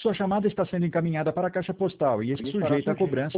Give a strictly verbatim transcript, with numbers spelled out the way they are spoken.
Sua chamada está sendo encaminhada para a caixa postal e está sujeita a cobrança